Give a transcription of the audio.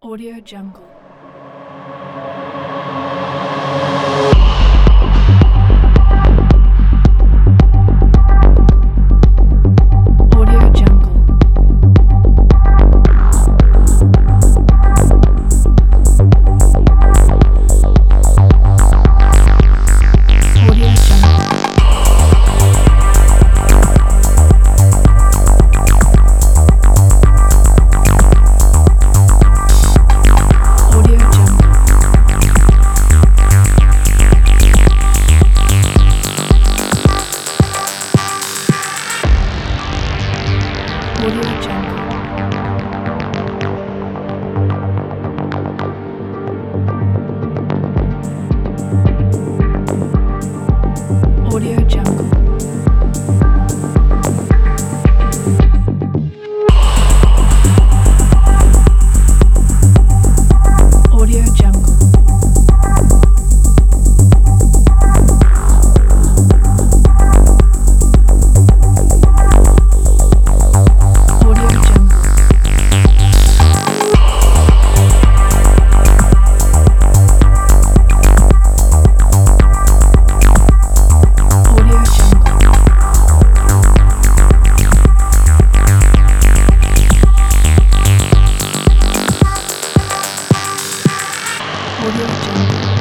Audio Jungle. Audio Jungle. Audio Jungle. Audio Jungle. Audio Jungle. Audio Jungle. Audio Jungle. Audio Jungle. Audio Jungle. Audio Jungle.